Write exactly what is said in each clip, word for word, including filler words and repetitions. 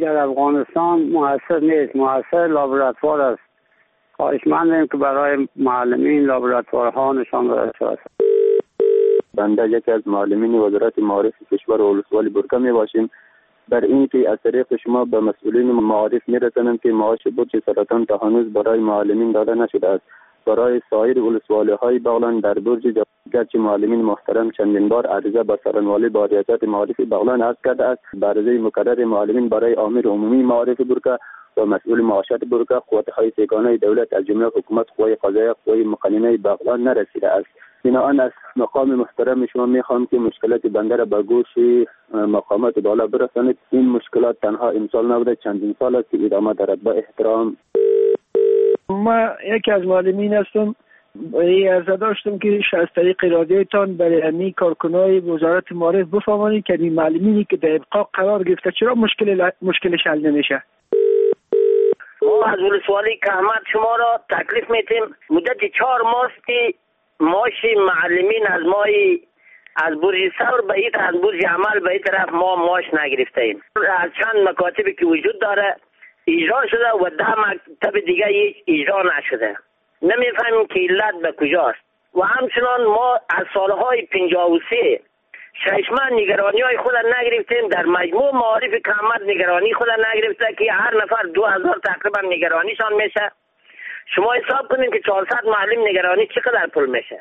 در افغانستان موثر نیست، موثر لابراتوار است. خواهشمندیم که برای معلمین لابراتوارها نشان داده شود. بنده یکی از معلمین وزارت معارف کشور ولسوالی برکه می باشیم. در این که از طریق شما به مسئولین معارف می رسانم که معاش برج سرطان تا هنوز برای معلمین داده نشده است. برای سایر ولسوالی های بغلان در برج گرچه معلمین محترم چندین بار عریضه به سرانوالی با ریاست معارف بغلان عرض کرده است. به عرضه مکرر معلمین برای امیر عمومی معارف برکه و مسئول معاشات برکه قوت‌های سگانه دولت از جمله حکومت، قوای قضاییه، قوای مقننه بغلان نرسیده است. بنابراین از مقام محترم شما میخوام که مشکلات بنده را به گوش مقامات بالا برسانید. این مشکلات تنها امسال نبوده، چندین سال است که ادامه دارد. با احترام. ما یکی از معلمین هستم. عرضه داشتم که از طریق رادیوتان برای امی کارکنای وزارت معارف بفهمانید که این معلمینی که در ابقاء قرار گرفته چرا مشکل مشکلش حل نمیشه. ما از ولسوالی کهمت شما را تکلیف میتیم. مدت چهار ماه که معاش معلمین از مای از برج ثور به این از برج عمل به این طرف ما معاش نگرفته ایم. از چند مکاتبی که وجود داره اجرا شده و ده مکتب دیگه هیچ اجرا نشده. نمیفهمیم که علت به کجاست. و همچنان ما از سالهای پنجاه و سه ششمن نگرانی های خود نگرفتیم. در مجموع معارف کهمت نگرانی خود نگرفته که هر نفر دو هزار تقریبا نگرانیشان میشه. شما حساب کنید که چهارصد معلم نگرانی چقدر پول میشه.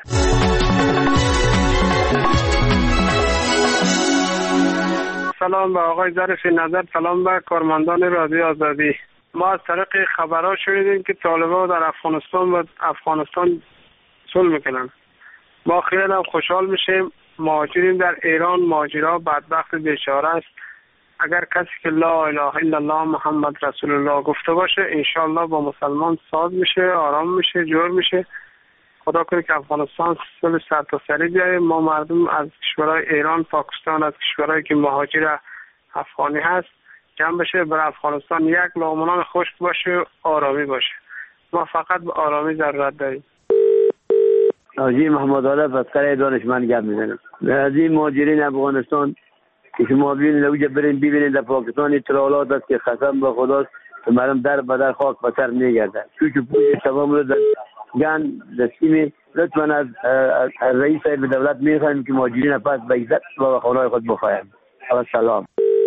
سلام به آقای ظریف نظر، سلام به کارمندان رادیو آزادی. ما از طریق خبرها شنیدیم که طالبان در افغانستان و افغانستان صلح میکنن. ما خیلی هم خوشحال میشیم. مهاجرین در ایران مهاجرها بدبخت بیچاره است. اگر کسی که لا اله الا الله محمد رسول الله گفته باشه انشالله با مسلمان ساز میشه، آرام میشه، جور میشه. خدا کنه که افغانستان صلح سرتاسری بیاید. ما مردم از کشورهای ایران، پاکستان، از کشورهایی که مهاجر افغانی هست جمع بشه برای افغانستان یک لغمنان خشک باشه، آرامی باشه. ما فقط به آرامی ضرورت داریم. حاجی محمد عارف از قریه دانشمند گپ میزنم. از این مهاجرین افغانستان که شما ببینید اوجه برین ببینید در پاکستان اطلاعات است که قسم به خداست که مردم در بدر خاک بسر میگردن. چون که پوش تمام رو در گن دستیمی لطفا از, از رئیس صاحب دولت میخوایم که مهاجرین پس به عزت و خانه خود بخوایم. سلام.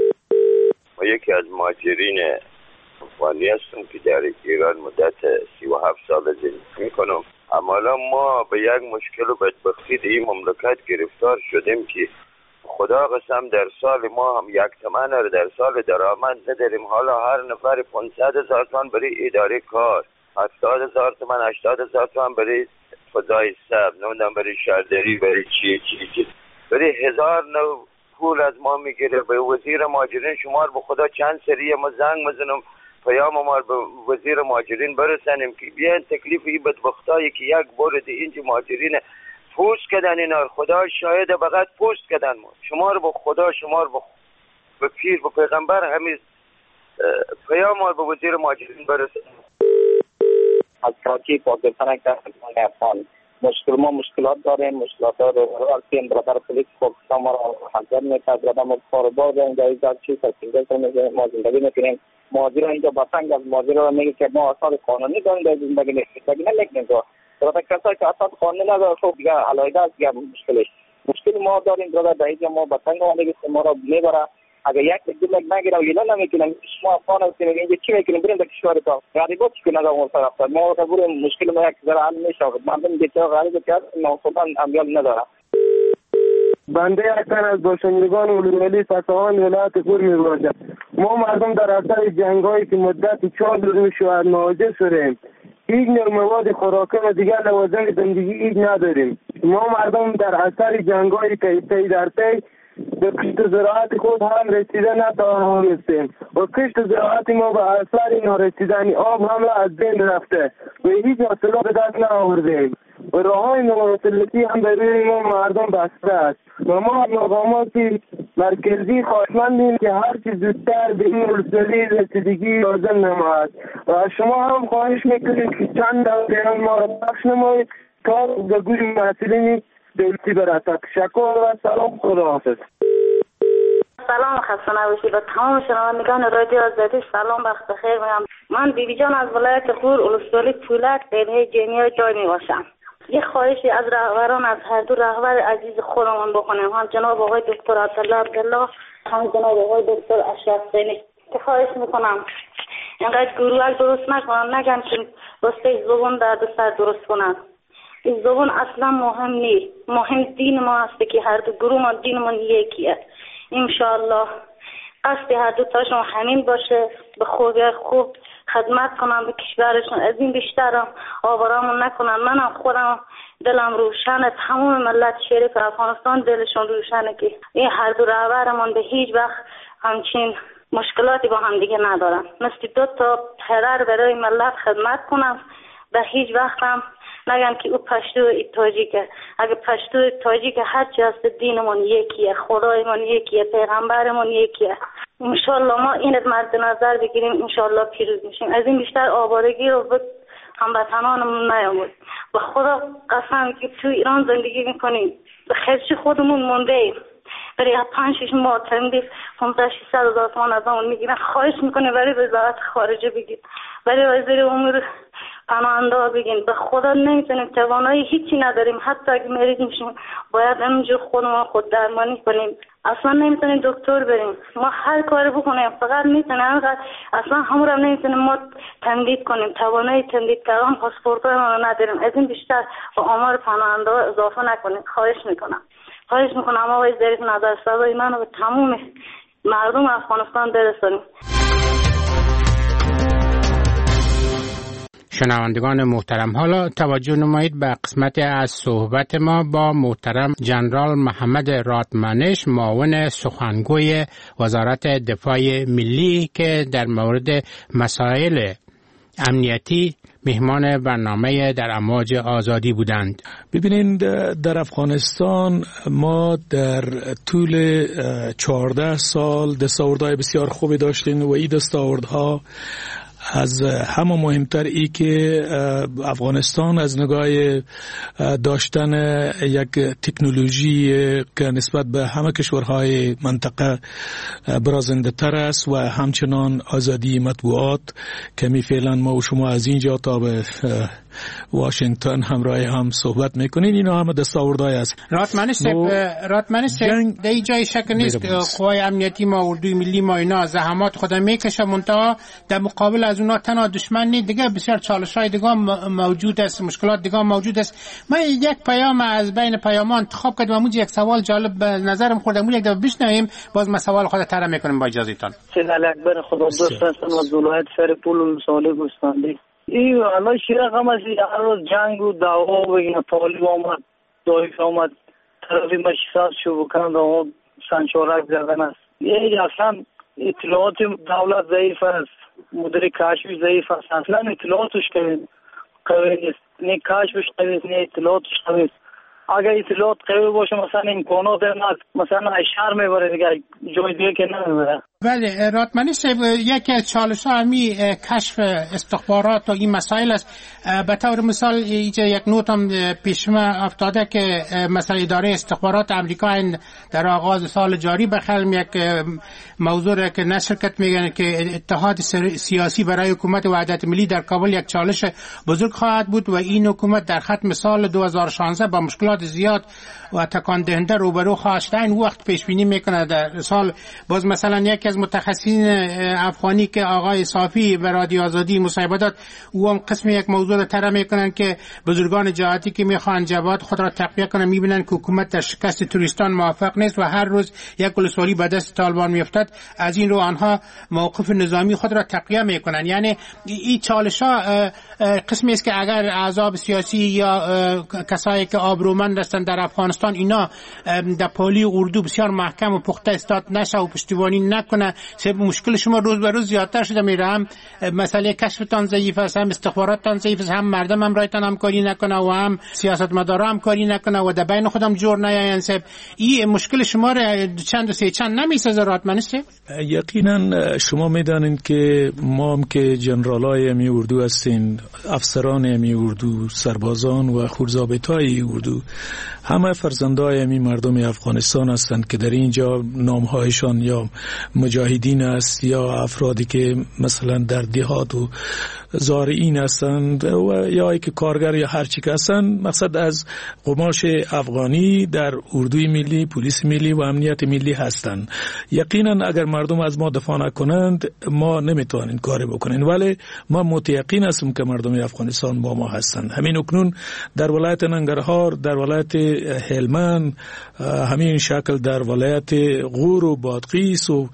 ما یکی از مهاجرین افغانی هستم که در ایران مدت سی و هفت سال زندگی میکنم. اما ما به یک مشکل و بدبختی در این مملکت گرفتار شدیم که خدا قسم در سال ما هم یک تومن رو در سال درآمد نداریم. حالا هر نفر پانصد هزار تومان برای اداره کار، هفتاد هزار تومان، هشتاد هزار تومان برای فضای سب، نمیدونم برای شهرداری، برای چی چی چی برای هزار نو پول از ما میگیره. به وزیر مهاجرین شما به خدا چند سریه ما زنگ مزنم پیام ما به وزیر مهاجرین برسانیم که بیان تکلیف این بدبختایی که یک بار دی اینج مهاجرین پوست کردن اینا. خدا شاید فقط پوست کردن. ما شما رو به خدا، شما رو به پیر، به پیغمبر همین پیام ما به وزیر مهاجرین برسانیم. از کراچی پاکستان که افغان مشکل ما مشکلات داریم. مشکلات رو الان برادر پلیس پاکستان ما رو حاضر میکنه. برادر ما کاربار داریم در اینجا چیز سینگل کنیم ما زندگی میکنیم. مهاجر اینجا بسنگ از مهاجر رو میگه که ما اساس قانونی داریم در زندگی نمیکنیم نمیکنیم. برادر کسایی که اساس قانونی نداره خب دیگه علایده است دیگه مشکلش. مشکل ما داریم برادر در اینجا ما بسنگ ما میگه ما رو میبره. اگر یک دیگه نگیره و یلا نمیکنیم شما افغان هستیم اینجا چی میکنیم بریم در کشورتون غریبا چی کنه اون طرف ما رو بریم مشکل ما یک ذره حل میشه. مردم بیچاره غریب که ما خودن امیال نداره. بنده اکثر از باشندگان ولسوالی فساهان ولایت پور میباشد. ما مردم در اثر جنگایی که مدت چهار روز میشود مهاجر شدیم. هیچ نوع مواد خوراکی و دیگر لوازم زندگی هیچ نداریم. ما مردم در اثر جنگایی که پی در پی به کشت زراعت خود هم رسیده نتوانستیم و کشت زراعت ما به اثر نارسیدنی آب هم از بین رفته و هیچ محصولات به دست نآوردیم و راههای مواصلاتی هم به روی ما مردم بسته است و ما از مقامات مرکزی خواهشمندیم که هر چیز زودتر به این ولسوالی رسیدگی لازم نماید و از شما هم خواهش میکنیم که چند دقیقه ما را بخش نمایید تا به گوش مسئولین دولتی برسد. تشکر و سلام. خداحافظ. سلام خسته نباشید. به تمام شنوندگان رادیو آزادی سلام وقت بخیر میگم. من بیبی جان از ولایت غور ولسوالی پولک قیمه جنیا جای میباشم. یه خواهشی از رهبران، از هر دو رهبر عزیز خودمون بکنیم، هم جناب آقای دکتر عبدالله عبدالله، هم جناب آقای دکتر اشرف زینی، که خواهش میکنم اینقدر گروه درست نکنن، نگن که بسته زبون در دو سر درست کنن. این زبون اصلا مهم نیست، مهم دین ما هست که هر دو گروه ما دین ما یکیه. انشاءالله قصد هر دو تاشون همین باشه، به خوبی خوب خدمت کنم به کشورشون، از این بیشتر آوارامون نکنن. منم خودم دلم روشنه، تمام ملت شریف افغانستان دلشون روشنه که این هر دو رهبرمون به هیچ وقت همچین مشکلاتی با هم دیگه ندارن. مثل دو تا پدر برای ملت خدمت کنم، به هیچ وقت هم نگن که او پشتو ای تاجیکه. اگه پشتو ای تاجیکه هر چی هست دینمون یکیه، خدایمون یکیه، پیغمبرمون یکیه. انشالله ما این مد نظر بگیریم، انشالله پیروز میشیم. از این بیشتر آوارگی رو به هموطنانمون نیامد. به خدا قسم که تو ایران زندگی میکنیم، به خرچی خودمون مونده ایم. برای پنج شش ماه تندیف پانزده ششصد هزار تومان از همون میگیرن. خواهش میکنه برای وزارت خارجه بگید، برای وزیر امور پناهنده بگین. به خدا نمیتونیم، توانایی هیچی نداریم. حتی اگه مریض میشیم باید همینجور خودمون خود درمانی کنیم. اصلا نمیتونیم دکتر بریم، ما هر کاری بکنیم فقط میتونیم انقدر، اصلا همون هم نمیتونیم ما تمدید کنیم. توانایی تمدید کردن پاسپورت رو نداریم. از این بیشتر به آمار پناهنده اضافه نکنیم. خواهش میکنم خواهش میکنم آقای ظریف نظر صدای منو به تمام مردم افغانستان برسونیم. شنوندگان محترم، حالا توجه نمایید به قسمت از صحبت ما با محترم جنرال محمد رادمنش، معاون سخنگوی وزارت دفاع ملی، که در مورد مسائل امنیتی مهمان برنامه در امواج آزادی بودند. ببینید، در افغانستان ما در طول چهارده سال دستاوردهای بسیار خوبی داشتیم و این دستاوردها از همه مهمتر ای که افغانستان از نگاه داشتن یک تکنولوژی که نسبت به همه کشورهای منطقه برازنده تر است و همچنان آزادی مطبوعات که می فعلا ما و شما از اینجا تا به واشنگتن همراه هم صحبت میکنین، اینا همه دستاوردهای است. راتمنش راتمنش در این جای شک نیست قوای امنیتی ما، اردوی ملی ما، اینا زحمات خود میکشه، منتها در مقابل از اونا تنها دشمن نیست، دیگه بسیار چالش‌های دیگه موجود است، مشکلات دیگه موجود است. من یک پیام از بین پیامان انتخاب کردم، موجود یک سوال جالب به نظرم خورد، موجود یک دفعه بشنویم، باز ما سوال خود طرح میکنیم با اجازهتون. سید علی اکبر خدا دوست هستم از ولایت سرپول صالح گستاندی. این الان شیره غم از هر روز جنگ و دعوا و این طالب آمد، دایف آمد، طرفی مشیصات شو بکند و سنچورک زدن است. این اصلا اطلاعات دولت ضعیف است، مدیر کشفی ضعیف است، اصلا اطلاعاتش قوی نیست، نه کشفش قوی نیست، نه اطلاعاتش قوی نیست. اگر اطلاعات قوی باشه مثلا امکانات مثلا شهر میبره دیگه، جای دیگه که نمیبره. بله راتمنی صاحب، یکی از چالش ها همی کشف استخبارات و این مسائل است. به طور مثال اینجا یک نوت هم پیش ما افتاده که مثلا اداره استخبارات امریکا در آغاز سال جاری به خلم یک موضوع که نشرکت میگن که اتحاد سیاسی برای حکومت وحدت ملی در کابل یک چالش بزرگ خواهد بود و این حکومت در ختم سال دو هزار و شانزده با مشکلات زیاد و تکان دهنده روبرو خواهد شد. این وقت پیش بینی میکنه در سال باز مثلا یک از متخصصین افغانی که آقای صافی به رادیو آزادی مصاحبه داد، او هم قسم یک موضوع رو طرح میکنن که بزرگان جهادی که میخوان جبهات خود را تقویت کنن میبینن که حکومت در شکست توریستان موفق نیست و هر روز یک ولسوالی به دست طالبان میافتد، از این رو آنها موقف نظامی خود را تقویت میکنن. یعنی این چالش ها قسمی است که اگر احزاب سیاسی یا کسایی که آبرومند هستند در افغانستان اینا در پالی اردو بسیار محکم و پخته استاد نشه و پشتیبانی نکنه میکنه. مشکل شما روز به روز زیادتر شده میره، هم مسئله کشفتان ضعیف است، هم استخباراتتان ضعیف است، هم مردم هم رایتان هم کاری نکنه و هم سیاستمدارا هم کاری نکنه و در بین خودم جور نیاین. سب این مشکل شما را چند و سه چند نمیسازه راتمنش؟ یقینا شما میدانید که ما هم که جنرالای امی اردو هستین، افسران امی اردو، سربازان و خورضابطای اردو، همه فرزندای امی مردم افغانستان هستند که در اینجا نامهایشان یا مجاهدین است یا افرادی که مثلا در دیهات و زارعین هستند و یا ای که کارگر یا هر چی که هستند، مقصد از قماش افغانی در اردوی ملی، پلیس ملی و امنیت ملی هستند. یقینا اگر مردم از ما دفاع نکنند ما نمیتوانیم کاری بکنیم، ولی ما متیقن هستیم که مردم افغانستان با ما هستند. همین اکنون در ولایت ننگرهار، در ولایت هلمند، همین شکل در ولایت غور و بادغیس و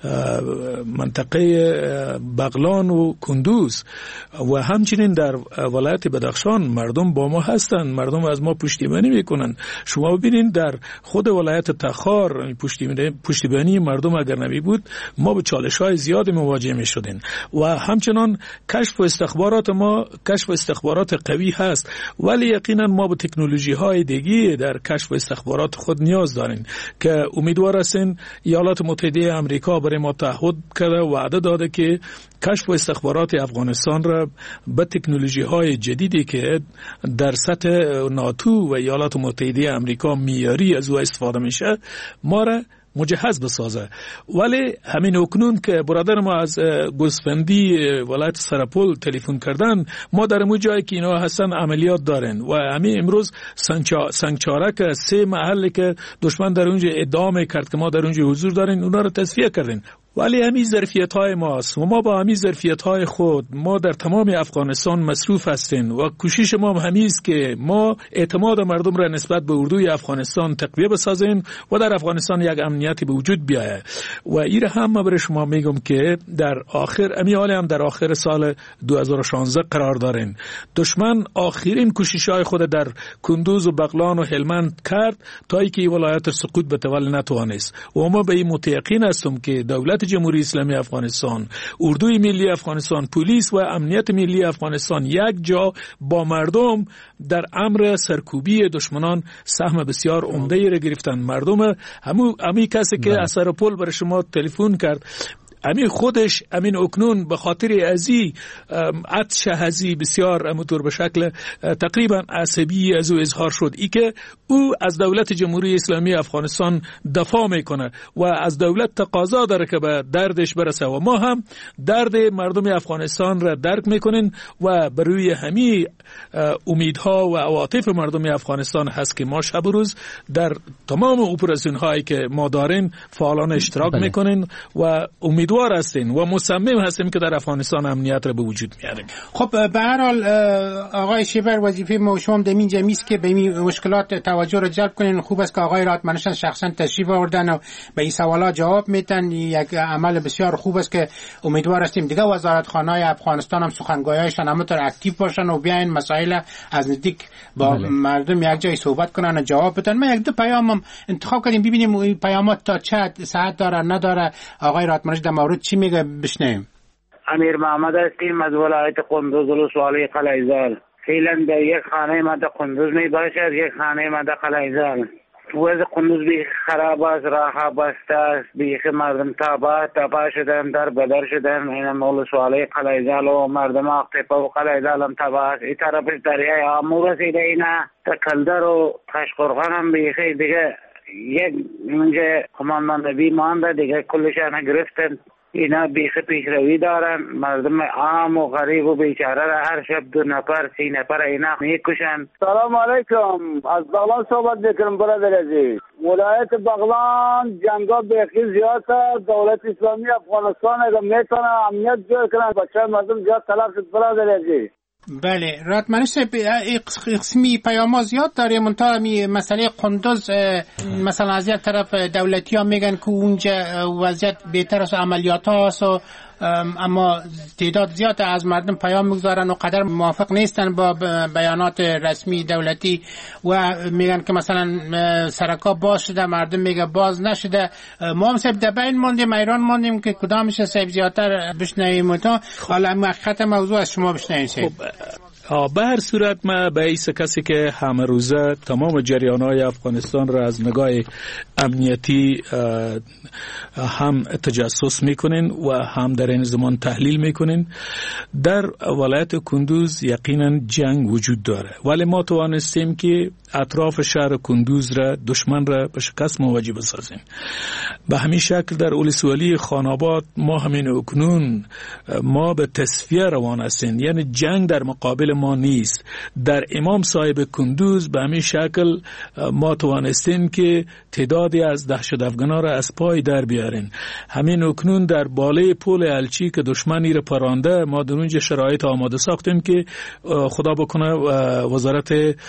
منطقه بغلان و کندوز و همچنین در ولایت بدخشان مردم با ما هستند، مردم از ما پشتیبانی میکنند. شما ببینید در خود ولایت تخار پشتیبانی مردم اگر نمی بود ما به چالش های زیاد مواجه می شدیم و همچنان کشف و استخبارات ما کشف و استخبارات قوی هست، ولی یقینا ما به تکنولوژی های دیگه در کشف و استخبارات خود نیاز داریم که امیدوار هستیم ایالات متحده آمریکا برای ما تعهد کرده و وعده داده که کشف و استخبارات افغانستان را به تکنولوژی های جدیدی که در سطح ناتو و ایالات متحده آمریکا معیاری از او استفاده میشه ما را مجهز بسازه. ولی همین اکنون که برادر ما از گوسفندی ولایت سرپل تلفن کردن، ما در مو جایی که اینا هستن عملیات دارن و همین امروز سنگچارک سه محل که دشمن در اونجا ادعا کرد که ما در اونجا حضور داریم اونا رو تصفیه کردن. ولی همین ظرفیت های ماست و ما با همین ظرفیت های خود ما در تمام افغانستان مصروف هستیم و کوشش ما همین است که ما اعتماد مردم را نسبت به اردوی افغانستان تقویت بسازیم و در افغانستان یک امنیتی به وجود بیاید. و این هم ما برای شما میگم که در آخر امیال هم در آخر سال دو هزار و شانزده قرار دارین. دشمن آخرین کوشش های خود در کندوز و بغلان و هلمند کرد تا اینکه ولایت سقوط بتوانه نتوانست و ما به این متیقن هستم که دولت جمهوری اسلامی افغانستان، اردوی ملی افغانستان، پلیس و امنیت ملی افغانستان یک جا با مردم در امر سرکوبی دشمنان سهم بسیار عمده را گرفتن. مردم همو امی کسی که از سرپل برای شما تلفن کرد امین خودش امین اکنون به خاطر ازی عطش هزی بسیار امطور به شکل تقریبا عصبی از او اظهار شد ای که او از دولت جمهوری اسلامی افغانستان دفاع میکنه و از دولت تقاضا داره که به دردش برسه و ما هم درد مردم افغانستان را درک میکنین و بر روی همین امیدها و عواطف مردم افغانستان هست که ما شب و روز در تمام اپراسیون هایی که ما داریم فعالان اشتراک بله. میکنین و امید هستین و مصمم هستیم که در افغانستان امنیت را به وجود میاریم. خب به هر حال آقای شیبر وظیفه ما شما در این جمعی است که به این مشکلات توجه را جلب کنین. خوب است که آقای راتمنش شخصا تشریف آوردن و به این سوالات جواب میدن. یک عمل بسیار خوب است که امیدوار هستیم دیگه وزارتخانه‌های افغانستان هم سخنگویایشان همونطور اکتیو باشن و بیاین مسائل از نزدیک با بله. مردم یک جای صحبت کنن و جواب بدن. من یک دو پیامم انتخاب کردیم ببینیم این پیامات تا چه ساعت داره نداره. آقای راتمنش مورد چی میگه بشنویم. امیر محمد هستیم از ولایت قندوز ولسوالی قلعه‌زال. فعلا در یک خانه ما در قندوز می باشد، یک خانه ما در قلعه‌زال. وضع قندوز بیخ خراب است، راه بسته است، بیخ مردم تابه تابه شدن، در بدر شدن. این ولسوالی قلعه‌زال و مردم اقتپا و قلعه‌زال هم تابه است. این طرفش دریای آمو رسیده، اینا تا کلدر و تاشقرغان هم بیخی دیگه یک اونجا کماندانبی مانده دیگه کلشان گرفتن. اینا بیخ پیشروی دارن، مردم عام و غریب و بیچاره را هر شب دو نفر سی نفر اینا میکشن. سلام علیکم، از بغلان صحبت میکنم برادر عزیز. ولایت بغلان جنگا بیخی زیاد است. دولت اسلامی افغانستان اگر میتونه امنیت جور کنن بچه مردم زیاد تلف شد برادر عزیز. بله راتمنش قسمی پیاما زیاد داره منتها می مسئله قندوز مثلا از یک طرف دولتی ها میگن که اونجا وضعیت بهتر است و عملیات هاست و اما تعداد زیاد از مردم پیام میگذارن و قدر موافق نیستن با بیانات رسمی دولتی و میگن که مثلا سرکا باز شده، مردم میگه باز نشده. ما هم سب دبین موندیم، ایران موندیم که کدامش سب زیادتر بشنویم و تا حالا محقیقت موضوع از شما بشنویم. به هر صورت ما به ایسا کسی که همه روزه تمام جریانهای افغانستان را از نگاه امنیتی هم تجسس میکنین و هم در این زمان تحلیل میکنین، در ولایت کندوز یقینا جنگ وجود داره، ولی ما توانستیم که اطراف شهر کندوز را دشمن را به شکست مواجه بسازیم. به همین شکل در ولسوالی خاناباد ما همین اکنون ما به تصفیه روان هستیم، یعنی جنگ در مقابل ما نیست. در امام صاحب کندوز به همین شکل ما توانستیم که تعدادی از دهشت افغانا را از پای در بیارین. همین اکنون در بالای پل الچی که دشمنی را پرانده، ما در اونجا شرایط آماده ساختیم که خدا بکنه وزارت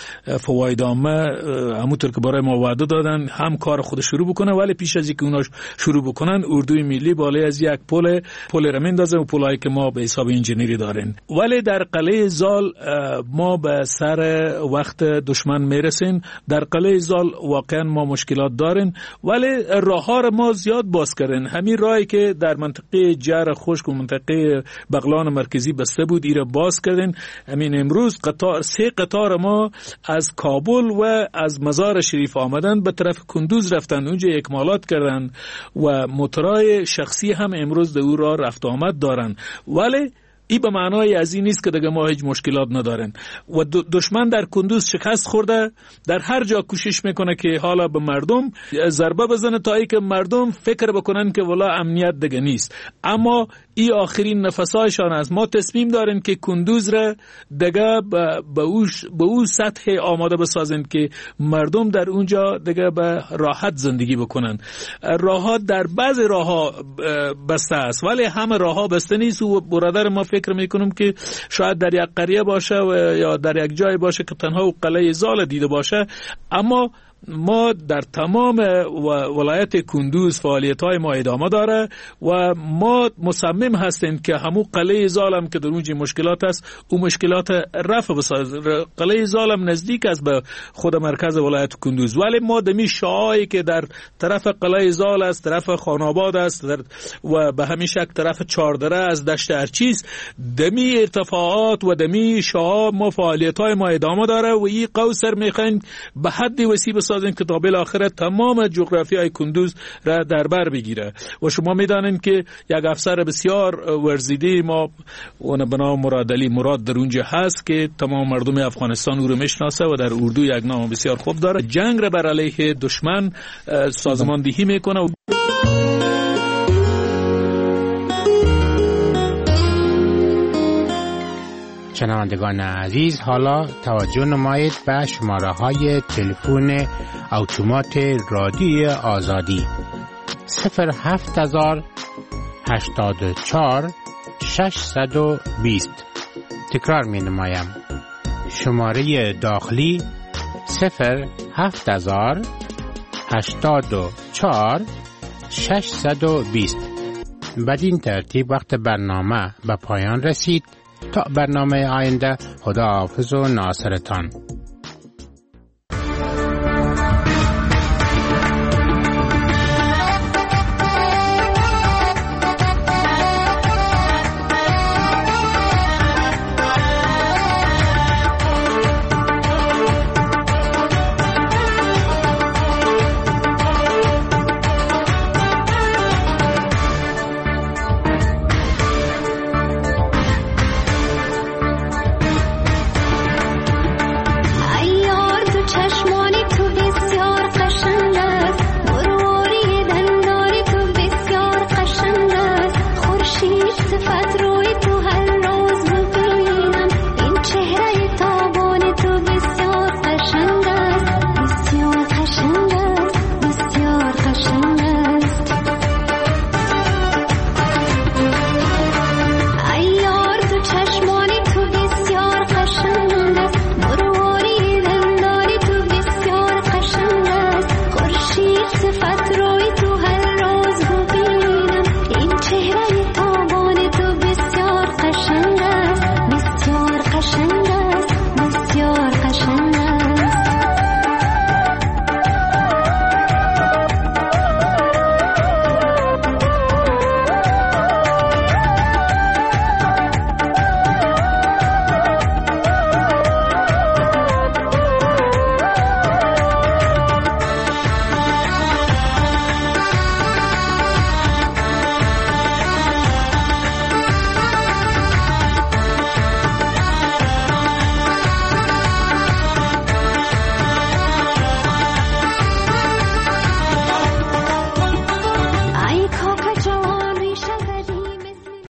فواید عامه همونطور که برای ما وعده دادن هم کار خود شروع بکنه، ولی پیش از اینکه اونا شروع بکنن اردوی ملی بالای از یک پل پل را میندازه و پلایی که ما به حساب انجینری داریم. ولی در قلعه زال ما به سر وقت دشمن میرسیم. در قلعه زال واقعا ما مشکلات داریم، ولی راه ها ما زیاد باز کردن. همین راهی که در منطقه جر خشک و منطقه بغلان مرکزی بسته بود ایره باز کردن. همین امروز قطار سه قطار ما از کابل و از مزار شریف آمدن به طرف کندوز رفتن، اونجا اکمالات کردن و موتورای شخصی هم امروز در او راه رفت آمد دارن. ولی این به معنای از این نیست که دیگه ما هیچ مشکلات ندارن و دشمن در کندوز شکست خورده، در هر جا کوشش میکنه که حالا به مردم ضربه بزنه تا ای که مردم فکر بکنن که والا امنیت دیگه نیست. اما این آخرین نفسایشان است. ما تصمیم داریم که کندوز را دیگه به او به او سطح آماده بسازیم که مردم در اونجا دیگه به راحت زندگی بکنن. راه‌ها در بعض راه‌ها بسته است، ولی همه راه‌ها بسته نیست و برادر ما فکر میکنم که شاید در یک قریه باشه و یا در یک جای باشه که تنها قلعه زال دیده باشه. اما ما در تمام ولایت کندوز فعالیت‌های ما ادامه داره و ما مصمم هستیم که همون قلعه زالم که در اونجا مشکلات است او مشکلات رفع بسازیم. قلعه زالم نزدیک است به خود مرکز ولایت کندوز، ولی ما دمی شاهایی که در طرف قلعه زال است، طرف خاناباد است و به همین شکل طرف چاردره از دشت ارچیز، دمی ارتفاعات و دمی شاه ما فعالیت‌های ما ادامه داره و این قوسر میخوایم به حد وسیع بسازیم که تا بالاخره تمام جغرافیای کندوز را در بر بگیره. و شما میدانید که یک افسر بسیار ورزیده ما اون به نام مراد علی مراد در اونجا هست که تمام مردم افغانستان او رو میشناسه و در اردو یک نام بسیار خوب داره. جنگ را بر علیه دشمن سازماندهی میکنه. شنوندگان عزیز، حالا توجه نمایید به شماره های تلفن اتومات رادیوی آزادی صفر هفت هزار هشتاد و چهار ششصد و بیست. تکرار می نمایم. شماره داخلی صفر هفت هزار هشتاد و چهار ششصد و بیست. بدین ترتیب وقت برنامه به پایان رسید. تا برنامه آینده، خدا حافظ و ناصرتان.